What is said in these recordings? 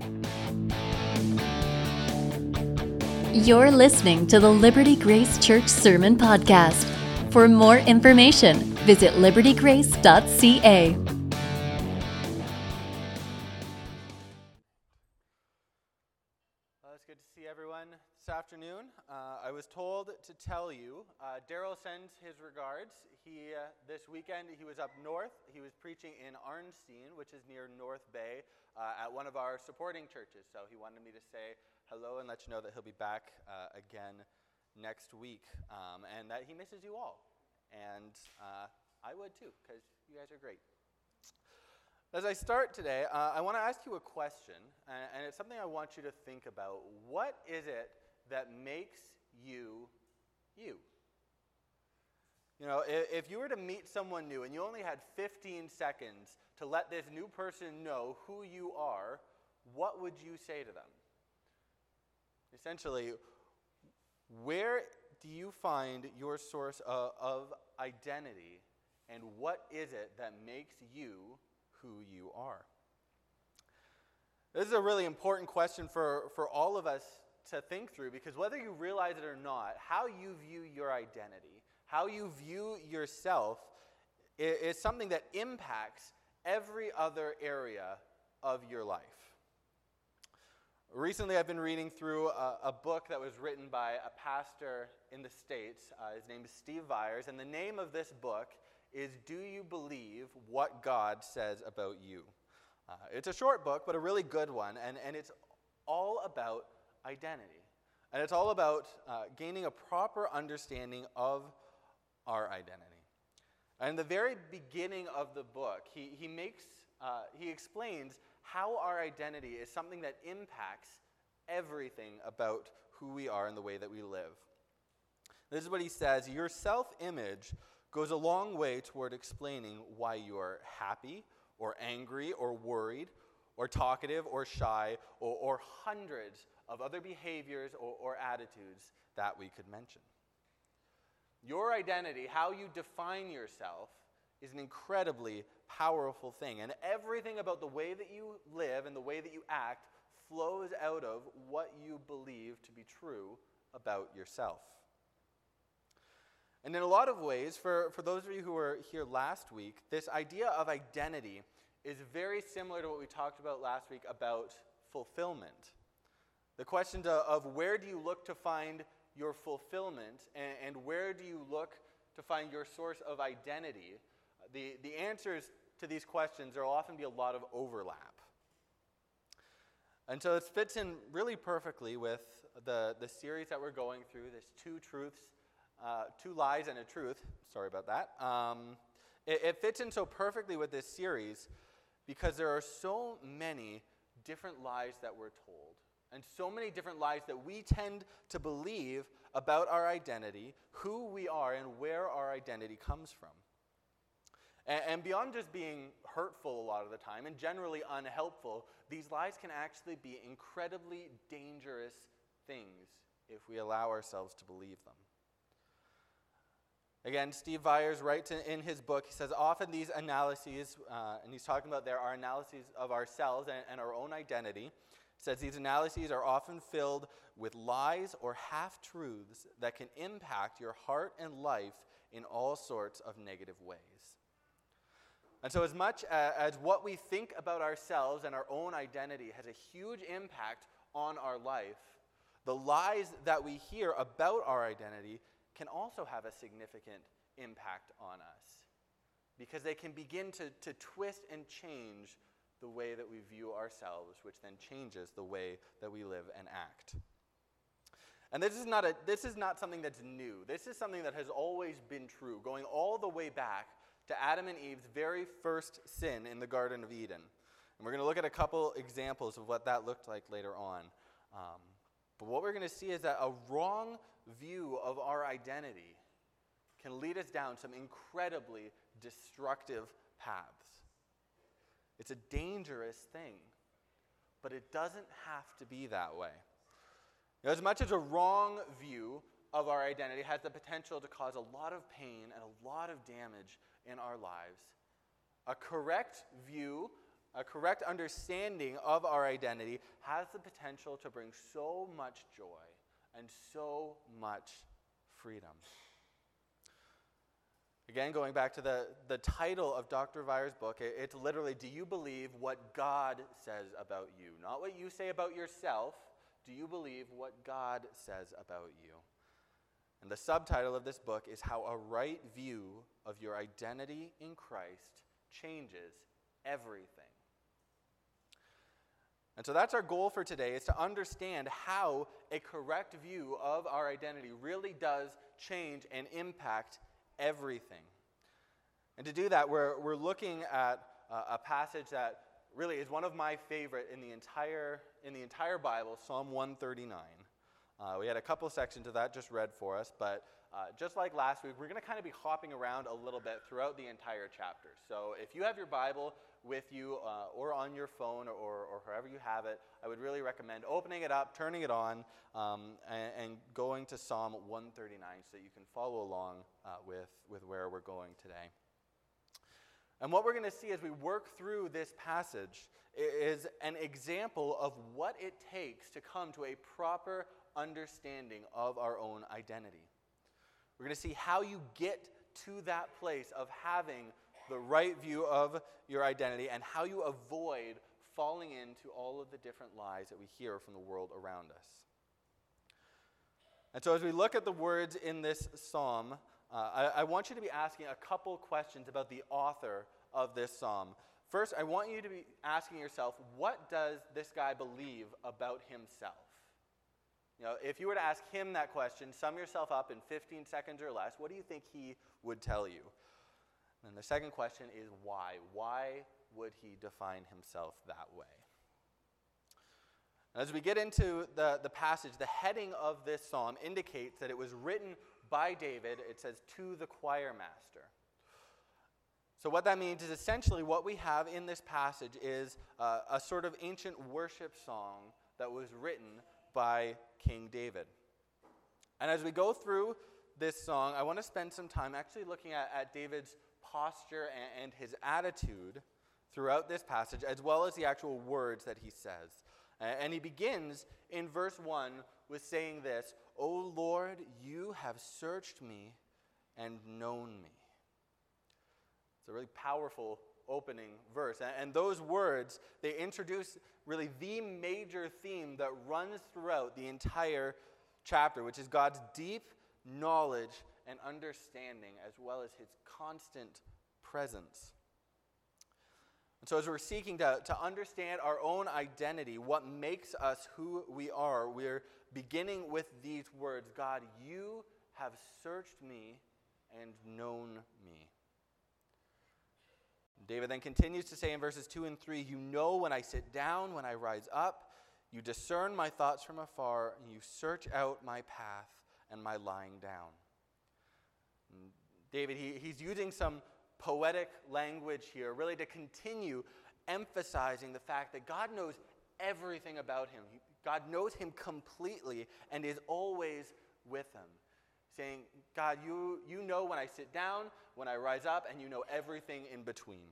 You're listening to the Liberty Grace Church Sermon Podcast. For more information, visit libertygrace.ca. It's good to see everyone this afternoon. I was told to tell you, Daryl sends his regards. This weekend, he was up north. He was preaching in Arnstein, which is near North Bay, at one of our supporting churches. So he wanted me to say hello and let you know that he'll be back again next week, and that he misses you all. And I would too, because you guys are great. As I start today, I want to ask you a question, and it's something I want you to think about. What is it that makes you, you? You know, if you were to meet someone new and you only had 15 seconds to let this new person know who you are, what would you say to them? Essentially, where do you find your source of identity, and what is it that makes you who you are? This is a really important question for all of us to think through, because whether you realize it or not, how you view your identity, how you view yourself is something that impacts every other area of your life. Recently, I've been reading through a book that was written by a pastor in the States. His name is Steve Viars, and the name of this book is Do You Believe What God Says About You? It's a short book, but a really good one, and it's all about identity. And it's all about gaining a proper understanding of our identity. And in the very beginning of the book, he explains how our identity is something that impacts everything about who we are and the way that we live. This is what he says: your self-image goes a long way toward explaining why you're happy or angry or worried or talkative or shy or hundreds of other behaviors or attitudes that we could mention. Your identity, how you define yourself, is an incredibly powerful thing. And everything about the way that you live and the way that you act flows out of what you believe to be true about yourself. And in a lot of ways, for those of you who were here last week, this idea of identity is very similar to what we talked about last week about fulfillment. The question of where do you look to find your fulfillment, and where do you look to find your source of identity? The answers to these questions, there will often be a lot of overlap. And so it fits in really perfectly with the series that we're going through, this two lies and a truth. Sorry about that. It fits in so perfectly with this series because there are so many different lies that we're told, and so many different lies that we tend to believe about our identity, who we are, and where our identity comes from. And beyond just being hurtful a lot of the time and generally unhelpful, these lies can actually be incredibly dangerous things if we allow ourselves to believe them. Again, Steve Viars writes in his book, he says, often these analyses, and he's talking about there are analyses of ourselves and our own identity, he says these analyses are often filled with lies or half-truths that can impact your heart and life in all sorts of negative ways. And so as much as what we think about ourselves and our own identity has a huge impact on our life, the lies that we hear about our identity can also have a significant impact on us, because they can begin to twist and change the way that we view ourselves, which then changes the way that we live and act. And this is not something that's new. This is something that has always been true, going all the way back to Adam and Eve's very first sin in the Garden of Eden. And we're going to look at a couple examples of what that looked like later on. But what we're going to see is that a wrong view of our identity can lead us down some incredibly destructive paths. It's a dangerous thing, but it doesn't have to be that way. As much as a wrong view of our identity has the potential to cause a lot of pain and a lot of damage in our lives, a correct view a correct understanding of our identity has the potential to bring so much joy and so much freedom. Again, going back to the title of Dr. Weier's book, it's literally, do you believe what God says about you? Not what you say about yourself. Do you believe what God says about you? And the subtitle of this book is How a Right View of Your Identity in Christ Changes Everything. And so that's our goal for today, is to understand how a correct view of our identity really does change and impact everything. And to do that, we're looking at a passage that really is one of my favorite in the entire Bible, Psalm 139. We had a couple sections of that just read for us, but just like last week, we're going to kind of be hopping around a little bit throughout the entire chapter. So if you have your Bible with you or on your phone or wherever you have it, I would really recommend opening it up, turning it on, and going to Psalm 139 so that you can follow along with where we're going today. And what we're going to see as we work through this passage is an example of what it takes to come to a proper understanding of our own identity. We're going to see how you get to that place of having the right view of your identity and how you avoid falling into all of the different lies that we hear from the world around us. And so as we look at the words in this psalm, I want you to be asking a couple questions about the author of this psalm. First, I want you to be asking yourself, what does this guy believe about himself? You know, if you were to ask him that question, sum yourself up in 15 seconds or less, what do you think he would tell you? And the second question is why? Why would he define himself that way? As we get into the passage, the heading of this psalm indicates that it was written by David. It says, to the choir master. So what that means is essentially what we have in this passage is a sort of ancient worship song that was written by King David. And as we go through this song, I want to spend some time actually looking at David's posture and his attitude throughout this passage, as well as the actual words that he says. And he begins in verse 1 with saying this, O Lord, you have searched me and known me. It's a really powerful opening verse. And those words, they introduce really the major theme that runs throughout the entire chapter, which is God's deep knowledge and understanding, as well as his constant presence. And so as we're seeking to understand our own identity, what makes us who we are, we're beginning with these words, God, you have searched me and known me. David then continues to say in verses 2 and 3, you know when I sit down, when I rise up, you discern my thoughts from afar, and you search out my path and my lying down. And David, he's using some poetic language here, really to continue emphasizing the fact that God knows everything about him. God knows him completely and is always with him. Saying, God, you know when I sit down, when I rise up, and you know everything in between.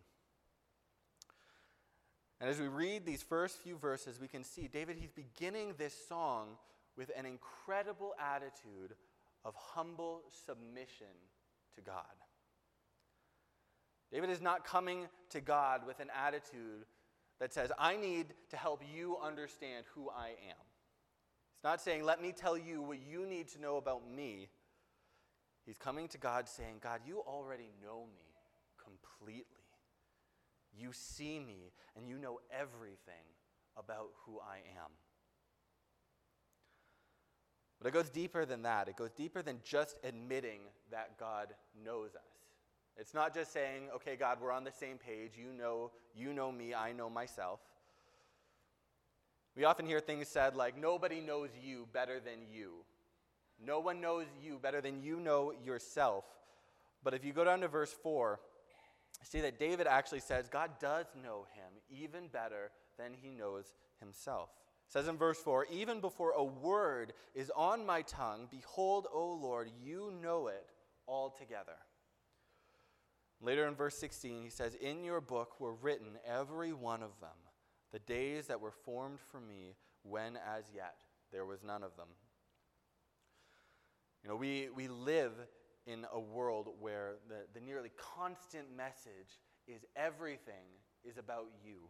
And as we read these first few verses, we can see David, he's beginning this song with an incredible attitude of humble submission to God. David is not coming to God with an attitude that says, I need to help you understand who I am. He's not saying, let me tell you what you need to know about me. He's coming to God saying, God, you already know me completely. You see me and you know everything about who I am. But it goes deeper than that. It goes deeper than just admitting that God knows us. It's not just saying, okay, God, we're on the same page. You know me, I know myself. We often hear things said like, nobody knows you better than you. No one knows you better than you know yourself. But if you go down to verse 4, see that David actually says God does know him even better than he knows himself. It says in verse 4, even before a word is on my tongue, behold, O Lord, you know it altogether. Later in verse 16, he says, "In your book were written, every one of them, the days that were formed for me, when as yet there was none of them." You know, we live in a world where the nearly constant message is everything is about you.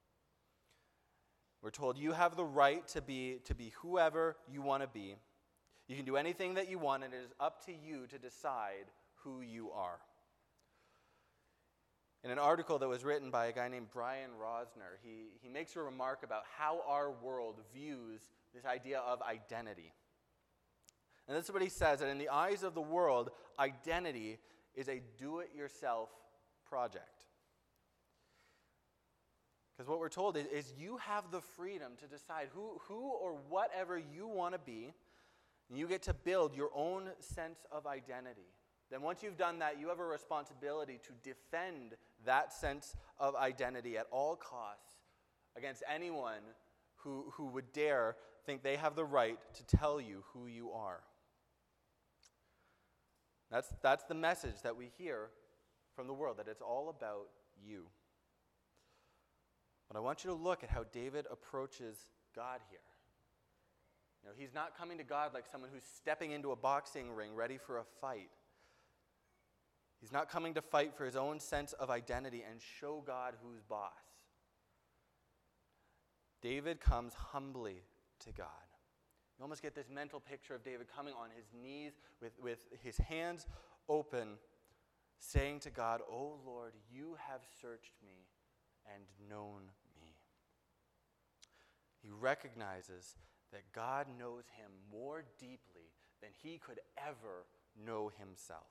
We're told you have the right to be whoever you want to be. You can do anything that you want, and it is up to you to decide who you are. In an article that was written by a guy named Brian Rosner, he makes a remark about how our world views this idea of identity. And this is what he says, that in the eyes of the world, identity is a do-it-yourself project. Because what we're told is you have the freedom to decide who or whatever you want to be, and you get to build your own sense of identity. Then once you've done that, you have a responsibility to defend that sense of identity at all costs against anyone who would dare think they have the right to tell you who you are. That's the message that we hear from the world, that it's all about you. But I want you to look at how David approaches God here. You know, he's not coming to God like someone who's stepping into a boxing ring ready for a fight. He's not coming to fight for his own sense of identity and show God who's boss. David comes humbly to God. You almost get this mental picture of David coming on his knees with his hands open, saying to God, "O Lord, you have searched me and known me." He recognizes that God knows him more deeply than he could ever know himself.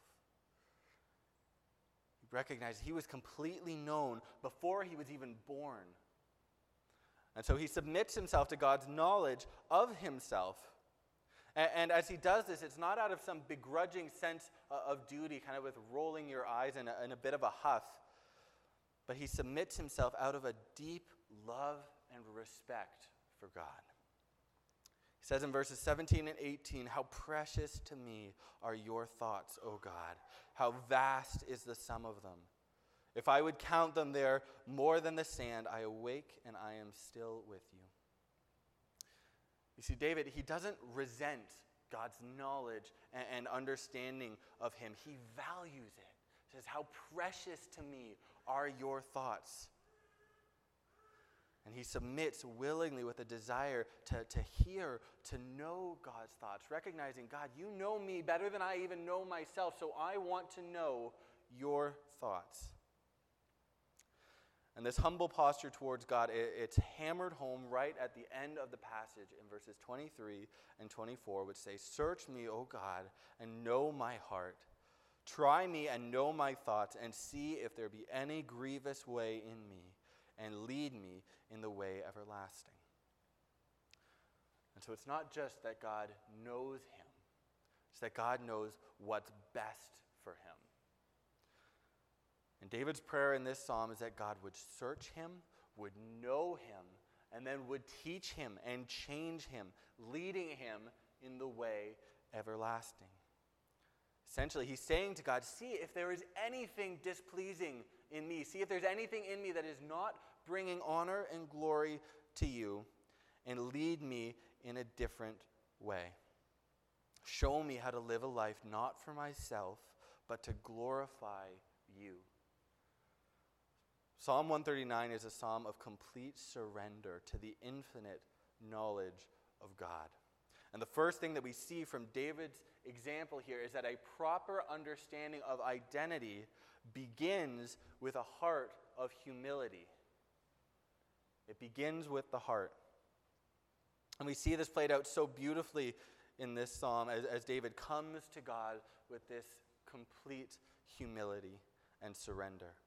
He recognized he was completely known before he was even born. And so he submits himself to God's knowledge of himself. And as he does this, it's not out of some begrudging sense of duty, kind of with rolling your eyes and a bit of a huff, but he submits himself out of a deep love and respect for God. He says in verses 17 and 18, "How precious to me are your thoughts, O God. How vast is the sum of them. If I would count them, they're more than the sand. I awake and I am still with you." You see, David, he doesn't resent God's knowledge and understanding of him. He values it. He says, "How precious to me are your thoughts." And he submits willingly with a desire to hear, to know God's thoughts, recognizing, God, you know me better than I even know myself, so I want to know your thoughts. And this humble posture towards God, it's hammered home right at the end of the passage in verses 23 and 24, which say, "Search me, O God, and know my heart. Try me and know my thoughts, and see if there be any grievous way in me, and lead me in the way everlasting." And so it's not just that God knows him. It's that God knows what's best for him. And David's prayer in this psalm is that God would search him, would know him, and then would teach him and change him, leading him in the way everlasting. Essentially, he's saying to God, see if there is anything displeasing in me. See if there's anything in me that is not bringing honor and glory to you, and lead me in a different way. Show me how to live a life not for myself, but to glorify you. Psalm 139 is a psalm of complete surrender to the infinite knowledge of God. And the first thing that we see from David's example here is that a proper understanding of identity begins with a heart of humility. It begins with the heart. And we see this played out so beautifully in this psalm as David comes to God with this complete humility and surrender.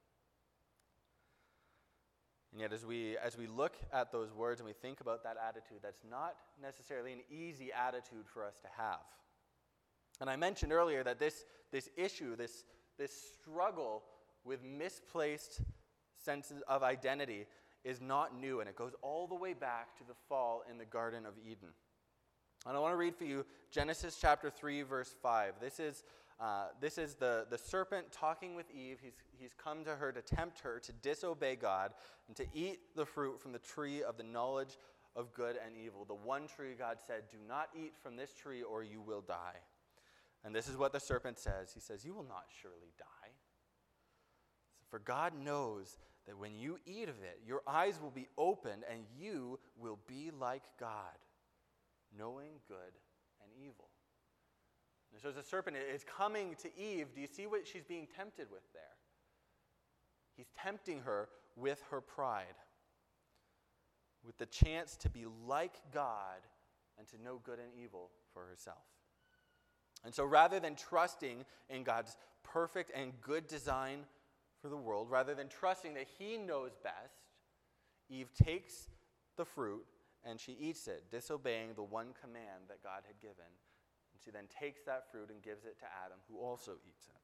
And yet as we look at those words and we think about that attitude, that's not necessarily an easy attitude for us to have. And I mentioned earlier that this issue, this struggle with misplaced senses of identity is not new, and it goes all the way back to the fall in the Garden of Eden. And I want to read for you Genesis chapter 3, verse 5. This is This is the serpent talking with Eve. He's come to her to tempt her to disobey God and to eat the fruit from the tree of the knowledge of good and evil. The one tree God said, do not eat from this tree or you will die. And this is what the serpent says. He says, you will not surely die. For God knows that when you eat of it, your eyes will be opened and you will be like God, knowing good and evil. And so the serpent is coming to Eve. Do you see what she's being tempted with there? He's tempting her with her pride, with the chance to be like God and to know good and evil for herself. And so rather than trusting in God's perfect and good design for the world, rather than trusting that he knows best, Eve takes the fruit and she eats it, disobeying the one command that God had given. And she then takes that fruit and gives it to Adam, who also eats it.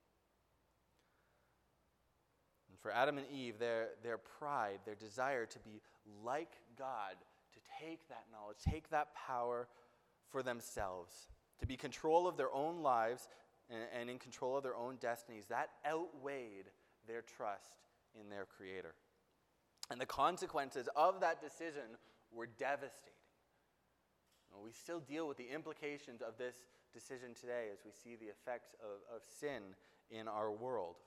And for Adam and Eve, their pride, their desire to be like God, to take that knowledge, take that power for themselves, to be in control of their own lives and in control of their own destinies, that outweighed their trust in their Creator. And the consequences of that decision were devastating. We still deal with the implications of this decision today as we see the effects of sin in our world.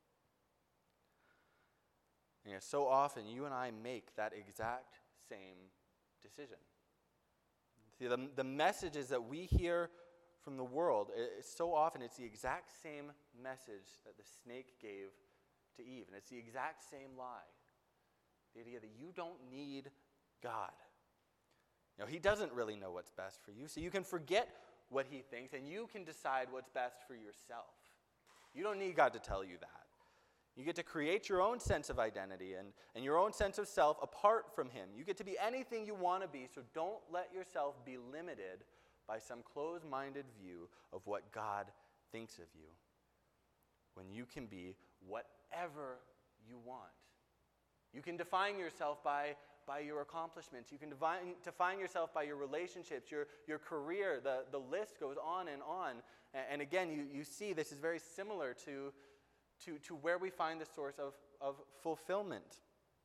So often you and I make that exact same decision. See, the messages that we hear from the world, so often it's the exact same message that the snake gave to Eve. And it's the exact same lie. The idea that you don't need God. He doesn't really know what's best for you, so you can forget what he thinks and you can decide what's best for yourself. You don't need God to tell you that. You get to create your own sense of identity and your own sense of self apart from him. You get to be anything you want to be, so don't let yourself be limited by some closed-minded view of what God thinks of you, when you can be whatever you want. You can define yourself by your accomplishments. You can define yourself by your relationships, your career. The list goes on and on. And again, you see this is very similar to where we find the source of fulfillment.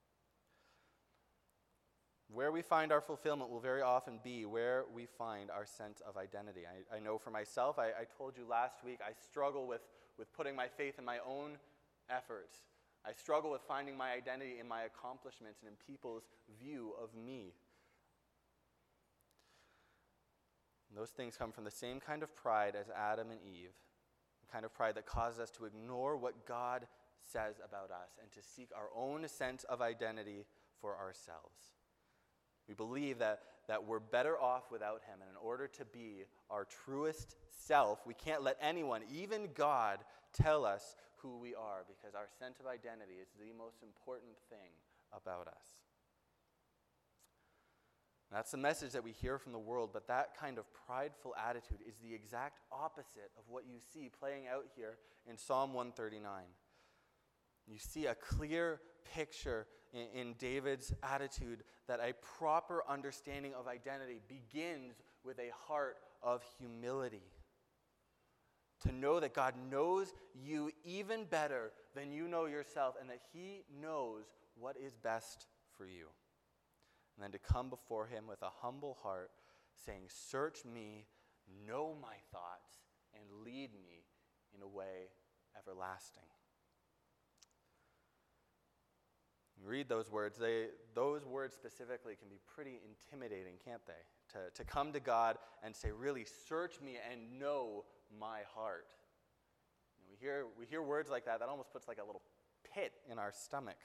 Where we find our fulfillment will very often be where we find our sense of identity. I know for myself, I told you last week, I struggle with putting my faith in my own efforts. I struggle with finding my identity in my accomplishments and in people's view of me. And those things come from the same kind of pride as Adam and Eve, the kind of pride that causes us to ignore what God says about us and to seek our own sense of identity for ourselves. We believe that we're better off without him, and in order to be our truest self, we can't let anyone, even God, tell us who we are, because our sense of identity is the most important thing about us. That's the message that we hear from the world, but that kind of prideful attitude is the exact opposite of what you see playing out here in Psalm 139. You see a clear picture in David's attitude that a proper understanding of identity begins with a heart of humility. To know that God knows you even better than you know yourself, and that he knows what is best for you. And then to come before him with a humble heart, saying, search me, know my thoughts, and lead me in a way everlasting. You read those words, those words specifically can be pretty intimidating, can't they? To come to God and say, really, search me and know my heart. We hear words like that almost puts like a little pit in our stomach.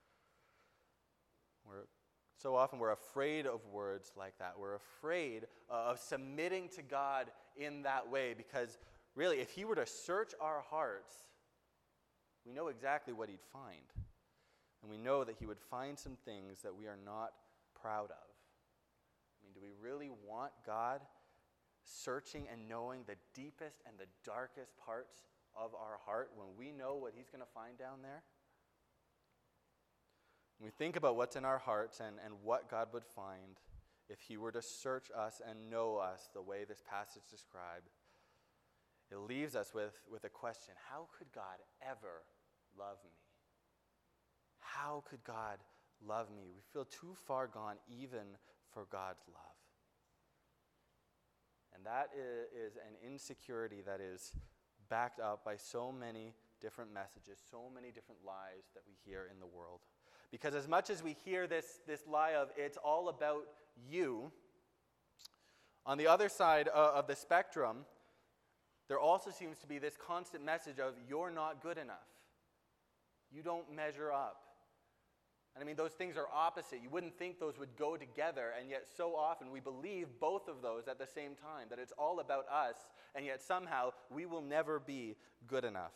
So often we're afraid of words like that. We're afraid of submitting to God in that way, because really, if he were to search our hearts, we know exactly what he'd find. And we know that he would find some things that we are not proud of. Do we really want God searching and knowing the deepest and the darkest parts of our heart when we know what he's going to find down there? When we think about what's in our hearts and what God would find if he were to search us and know us the way this passage described, it leaves us with a question. How could God ever love me? How could God love me? We feel too far gone even for God's love. And that is an insecurity that is backed up by so many different messages, so many different lies that we hear in the world. Because as much as we hear this lie of it's all about you, on the other side of the spectrum, there also seems to be this constant message of you're not good enough. You don't measure up. And I mean, those things are opposite. You wouldn't think those would go together, and yet so often we believe both of those at the same time, that it's all about us, and yet somehow we will never be good enough.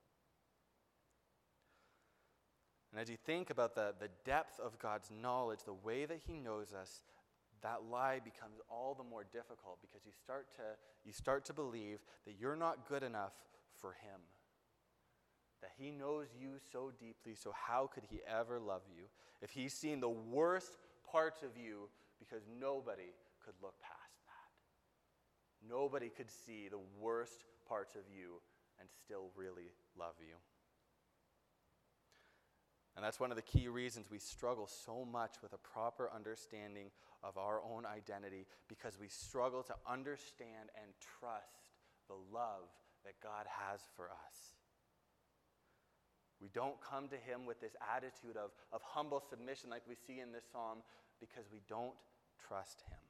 And as you think about the depth of God's knowledge, the way that he knows us, that lie becomes all the more difficult because you start to believe that you're not good enough for him. That he knows you so deeply, so how could he ever love you if he's seen the worst parts of you, because nobody could look past that. Nobody could see the worst parts of you and still really love you. And that's one of the key reasons we struggle so much with a proper understanding of our own identity, because we struggle to understand and trust the love that God has for us. We don't come to him with this attitude of humble submission like we see in this psalm, because we don't trust him.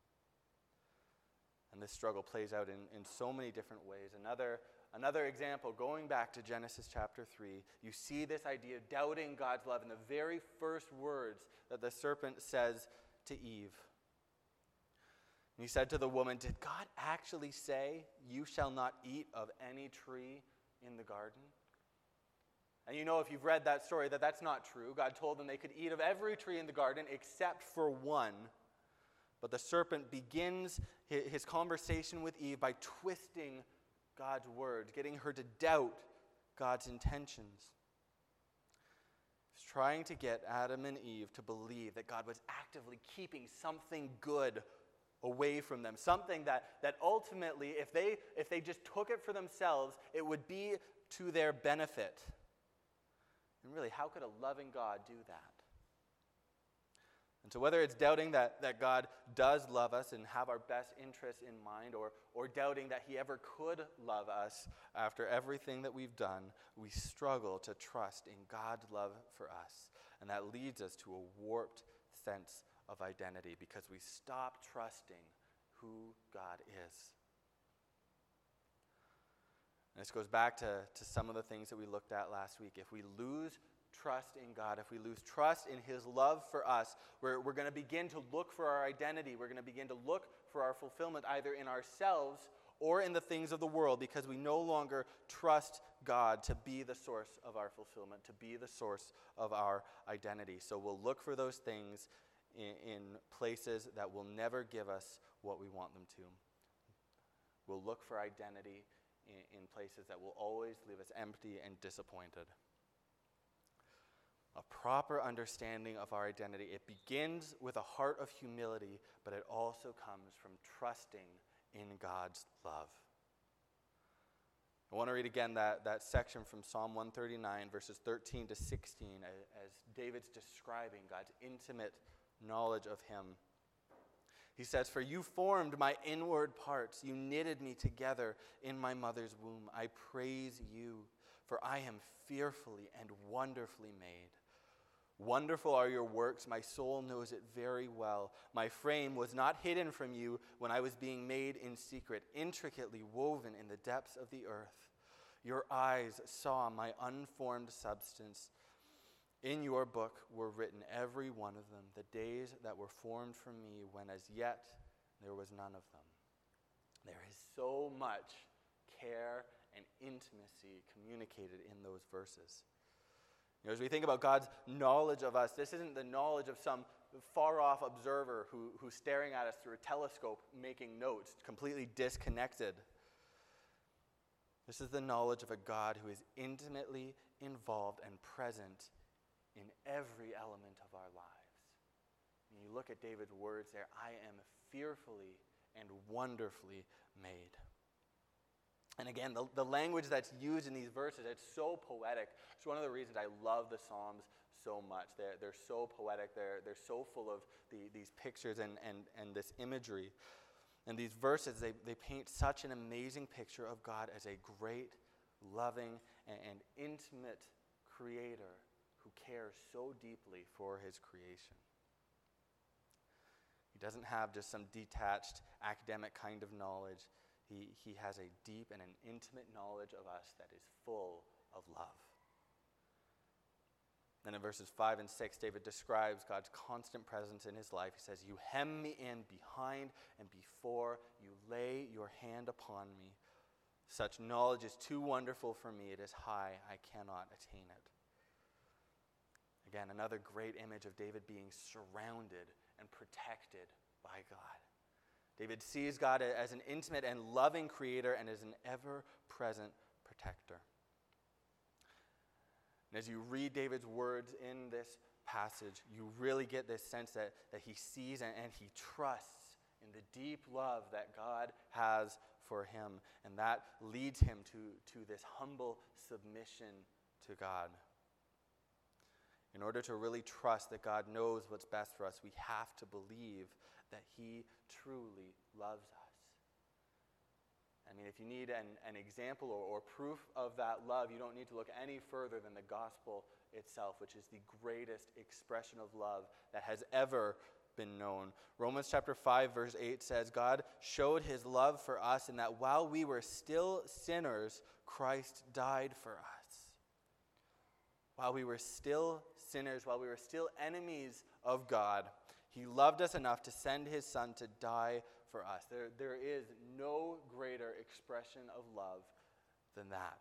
And this struggle plays out in so many different ways. Another example, going back to Genesis chapter 3, you see this idea of doubting God's love in the very first words that the serpent says to Eve. And he said to the woman, "Did God actually say, 'You shall not eat of any tree in the garden'?" And you know, if you've read that story, that's not true. God told them they could eat of every tree in the garden except for one. But the serpent begins his conversation with Eve by twisting God's words, getting her to doubt God's intentions. He's trying to get Adam and Eve to believe that God was actively keeping something good away from them, something that ultimately, if they just took it for themselves, it would be to their benefit. And really, how could a loving God do that? And so whether it's doubting that God does love us and have our best interests in mind, or doubting that he ever could love us after everything that we've done, we struggle to trust in God's love for us. And that leads us to a warped sense of identity, because we stop trusting who God is. And this goes back to some of the things that we looked at last week. If we lose trust in God, if we lose trust in his love for us, we're going to begin to look for our identity. We're going to begin to look for our fulfillment either in ourselves or in the things of the world, because we no longer trust God to be the source of our fulfillment, to be the source of our identity. So we'll look for those things in places that will never give us what we want them to. We'll look for identity in places that will always leave us empty and disappointed. A proper understanding of our identity, it begins with a heart of humility, but it also comes from trusting in God's love. I want to read again that section from Psalm 139, verses 13 to 16, as David's describing God's intimate knowledge of him. He says, "For you formed my inward parts. You knitted me together in my mother's womb. I praise you, for I am fearfully and wonderfully made. Wonderful are your works. My soul knows it very well. My frame was not hidden from you when I was being made in secret, intricately woven in the depths of the earth. Your eyes saw my unformed substance. In your book were written, every one of them, the days that were formed for me, when as yet there was none of them." There is so much care and intimacy communicated in those verses. You know, as we think about God's knowledge of us, this isn't the knowledge of some far-off observer who's staring at us through a telescope making notes, completely disconnected. This is the knowledge of a God who is intimately involved and present in every element of our lives. And you look at David's words there, I am fearfully and wonderfully made. And again, the language that's used in these verses, it's so poetic. It's one of the reasons I love the Psalms so much. They're so poetic. They're so full of these pictures and this imagery. And these verses, they paint such an amazing picture of God as a great, loving, and intimate creator who cares so deeply for his creation. He doesn't have just some detached academic kind of knowledge. He has a deep and an intimate knowledge of us that is full of love. Then in verses 5 and 6, David describes God's constant presence in his life. He says, "You hem me in behind and before. You lay your hand upon me. Such knowledge is too wonderful for me. It is high. I cannot attain it." Again, another great image of David being surrounded and protected by God. David sees God as an intimate and loving creator and as an ever-present protector. And as you read David's words in this passage, you really get this sense that he sees and he trusts in the deep love that God has for him. And that leads him to this humble submission to God. In order to really trust that God knows what's best for us, we have to believe that he truly loves us. I mean, if you need an example or proof of that love, you don't need to look any further than the gospel itself, which is the greatest expression of love that has ever been known. Romans chapter 5, verse 8 says, "God showed his love for us in that while we were still sinners, Christ died for us." While we were still sinners, while we were still enemies of God, he loved us enough to send his son to die for us. There is no greater expression of love than that.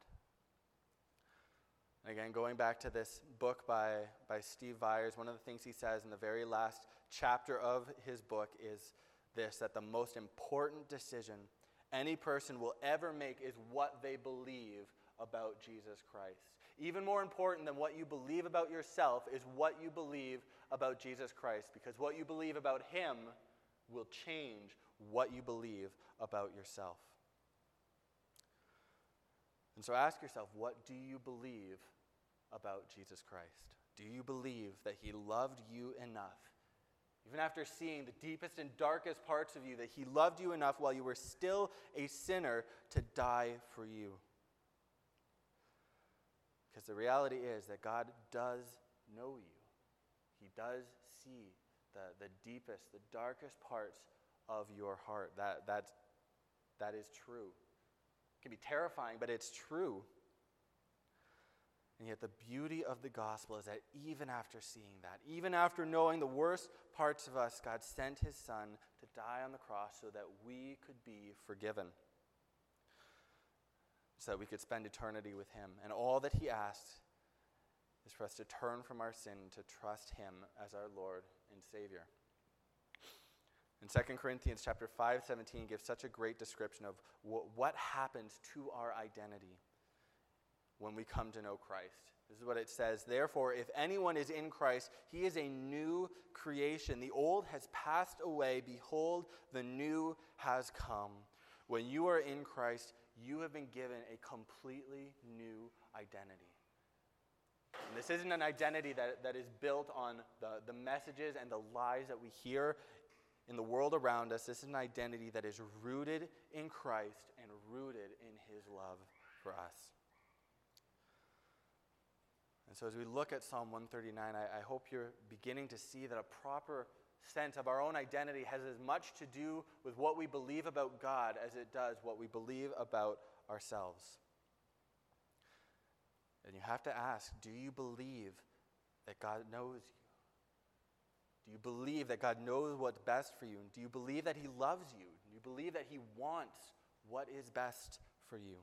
Again, going back to this book by Steve Viers, one of the things he says in the very last chapter of his book is this, that the most important decision any person will ever make is what they believe about Jesus Christ. Even more important than what you believe about yourself is what you believe about Jesus Christ, because what you believe about him will change what you believe about yourself. And so ask yourself, what do you believe about Jesus Christ? Do you believe that he loved you enough, even after seeing the deepest and darkest parts of you, that he loved you enough while you were still a sinner to die for you? Because the reality is that God does know you. He does see the deepest, the darkest parts of your heart. That is true. It can be terrifying, but it's true. And yet the beauty of the gospel is that even after seeing that, even after knowing the worst parts of us, God sent his son to die on the cross so that we could be forgiven, so that we could spend eternity with him. And all that he asks is for us to turn from our sin, to trust him as our Lord and Savior. In 2 Corinthians chapter 5:17 gives such a great description of what happens to our identity when we come to know Christ. This is what it says: "Therefore, if anyone is in Christ, he is a new creation. The old has passed away. Behold, the new has come." When you are in Christ, you have been given a completely new identity. And this isn't an identity that is built on the messages and the lies that we hear in the world around us. This is an identity that is rooted in Christ and rooted in his love for us. And so as we look at Psalm 139, I hope you're beginning to see that a proper sense of our own identity has as much to do with what we believe about God as it does what we believe about ourselves. And you have to ask, do you believe that God knows you? Do you believe that God knows what's best for you? And do you believe that he loves you? Do you believe that he wants what is best for you?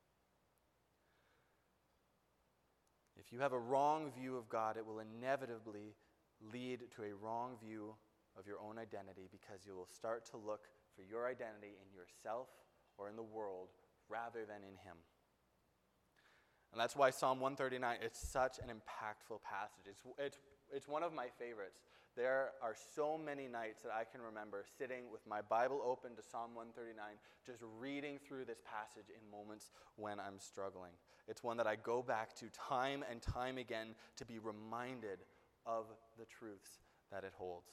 If you have a wrong view of God, it will inevitably lead to a wrong view of your own identity, because you will start to look for your identity in yourself or in the world rather than in him. And that's why Psalm 139 is such an impactful passage. It's one of my favorites. There are so many nights that I can remember sitting with my Bible open to Psalm 139, just reading through this passage in moments when I'm struggling. It's one that I go back to time and time again to be reminded of the truths that it holds.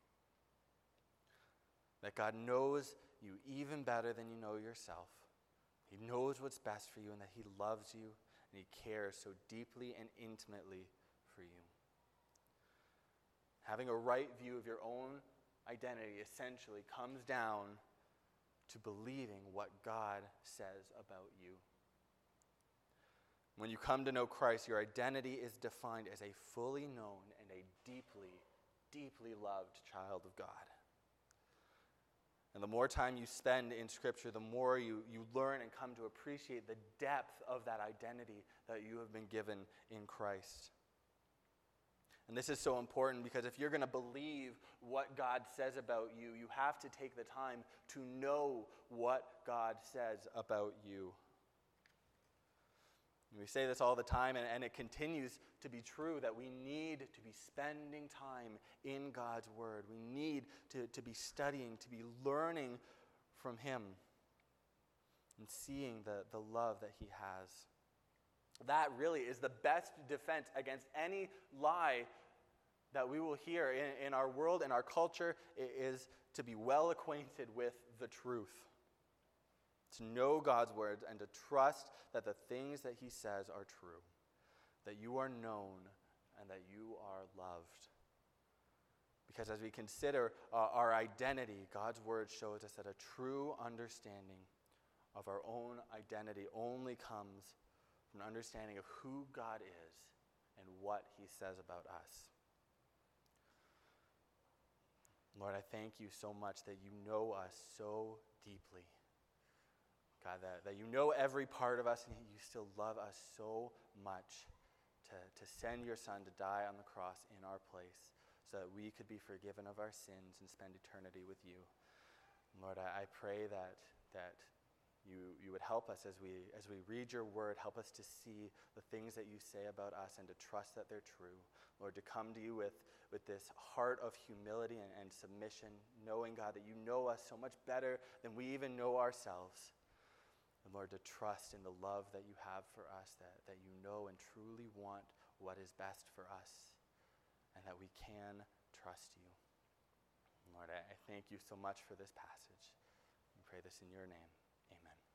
That God knows you even better than you know yourself. He knows what's best for you, and that He loves you and He cares so deeply and intimately for you. Having a right view of your own identity essentially comes down to believing what God says about you. When you come to know Christ, your identity is defined as a fully known and a deeply, deeply loved child of God. And the more time you spend in Scripture, the more you learn and come to appreciate the depth of that identity that you have been given in Christ. And this is so important because if you're going to believe what God says about you, you have to take the time to know what God says about you. We say this all the time, and it continues to be true, that we need to be spending time in God's Word. We need to be studying, to be learning from Him and seeing the love that He has. That really is the best defense against any lie that we will hear in our world and our culture, is to be well acquainted with the truth. To know God's words and to trust that the things that He says are true, that you are known and that you are loved. Because as we consider our identity, God's word shows us that a true understanding of our own identity only comes from an understanding of who God is and what He says about us. Lord, I thank you so much that you know us so deeply. God, that you know every part of us, and you still love us so much to send your Son to die on the cross in our place so that we could be forgiven of our sins and spend eternity with you. Lord, I pray that you would help us as we read your word, help us to see the things that you say about us and to trust that they're true. Lord, to come to you with this heart of humility and submission, knowing, God, that you know us so much better than we even know ourselves. And Lord, to trust in the love that you have for us, that you know and truly want what is best for us, and that we can trust you. And Lord, I thank you so much for this passage. We pray this in your name. Amen.